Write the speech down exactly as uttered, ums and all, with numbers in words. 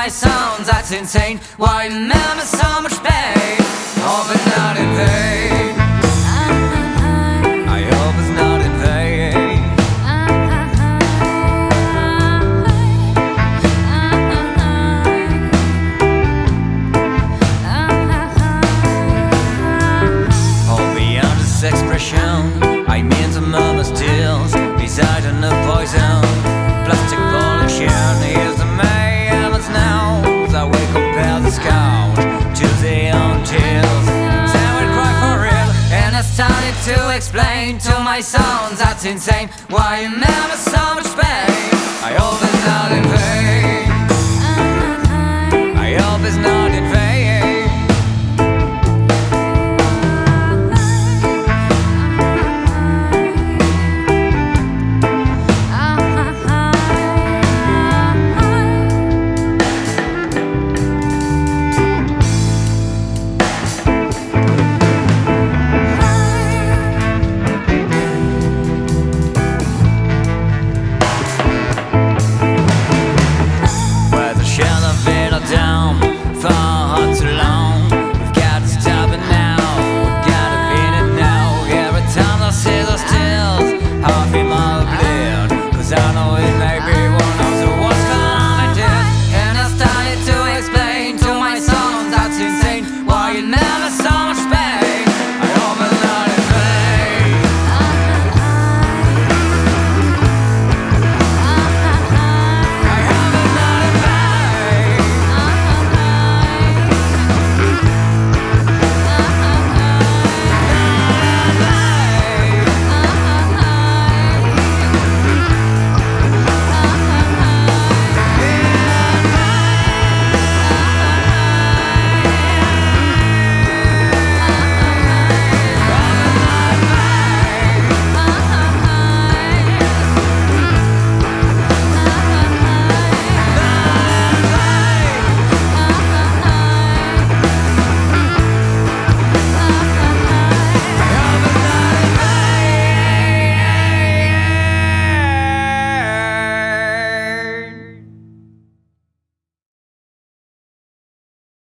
my son, that's insane. Why remember so much pain? Hope it's not in vain. I hope it's not in vain. Oh, beyond this expression, I mean the murmurs stills beside in the poison. Plastic pollution is the mayhem now. I will compare the scout to the own tears. Then we cry for real, and I started to explain to my son, that's insane. Why remember so much